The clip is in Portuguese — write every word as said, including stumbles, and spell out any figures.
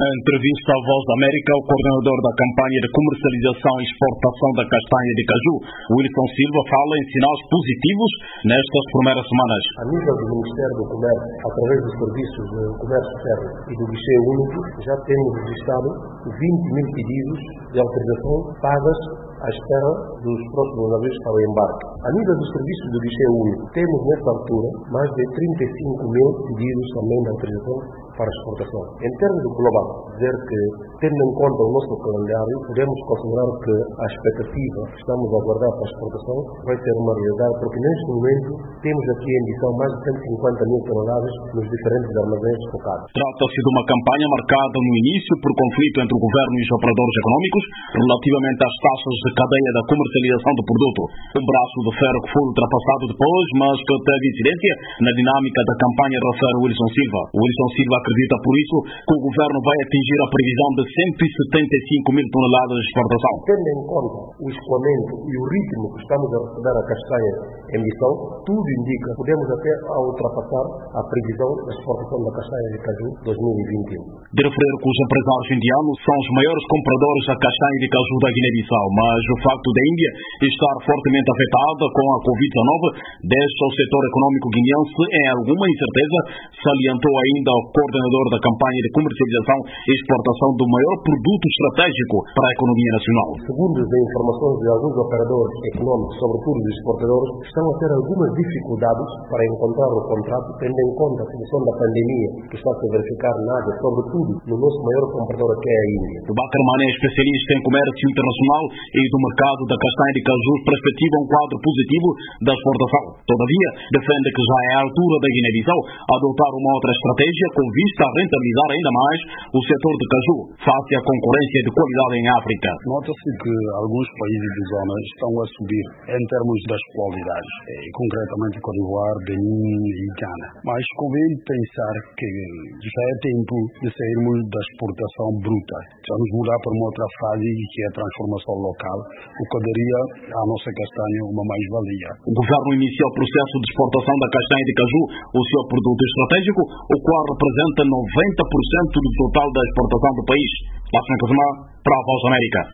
Na entrevista à Voz da América, o coordenador da campanha de comercialização e exportação da castanha de caju, Wilson Silva, fala em sinais positivos nestas primeiras semanas. A nível do Ministério do Comércio, através dos serviços de comércio externo e do guichê único, já temos registrado vinte mil pedidos de autorização pagas à espera dos próximos navios para o embarque. A nível dos serviços do guichê único, temos nesta altura mais de trinta e cinco mil pedidos também de autorização para exportação. Em termos do global, dizer que, tendo em conta o nosso calendário, podemos considerar que a expectativa que estamos a aguardar para a exportação vai ser uma realidade, porque neste momento temos aqui em emissão mais de cento e cinquenta mil toneladas nos diferentes armazéns focados. Trata-se de uma campanha marcada no início por conflito entre o governo e os operadores econômicos relativamente às taxas de cadeia da comercialização do produto. Um braço de ferro que foi ultrapassado depois, mas que teve incidência na dinâmica da campanha, refere Wilson Silva. Wilson Silva acredita, por isso, que o governo vai atingir a previsão de cento e setenta e cinco mil toneladas de exportação. Tendo em conta o escoamento e o ritmo que estamos a receber a castanha em missão, tudo indica que podemos até ultrapassar a previsão da exportação da castanha de caju dois mil e vinte e um. De referir que os empresários indianos são os maiores compradores da castanha de caju da Guiné-Bissau, mas o facto da Índia estar fortemente afetada com a covid dezenove deixa o setor econômico guineense em alguma incerteza, salientou ainda o coordenador da campanha de comercialização e exportação do maior produto estratégico para a economia nacional. Segundo as informações de alguns operadores econômicos, sobretudo os exportadores, estão a ter algumas dificuldades para encontrar o contrato, tendo em conta a situação da pandemia que está a se verificar na área, sobretudo no nosso maior comprador, que é a Índia. O Backerman é especialista em comércio internacional e do mercado da castanha de caju, perspectiva um quadro positivo da exportação. Todavia, defende que já é a altura da Guiné-Bissau adotar uma outra estratégia com vista a rentabilizar ainda mais o setor de caju, face à concorrência de qualidade em África. Nota-se que alguns países da zona estão a subir em termos das qualidades, e concretamente Côte d'Ivoire, Benin e Ghana. Mas convém pensar que já é tempo de sairmos da exportação bruta. Vamos mudar para uma outra fase, que é a transformação local, o que daria à nossa castanha uma mais-valia. O governo inicia o processo de exportação da castanha de caju, o seu produto estratégico, o qual representa noventa por cento do total da exportação do país. Lá para a Voz da América.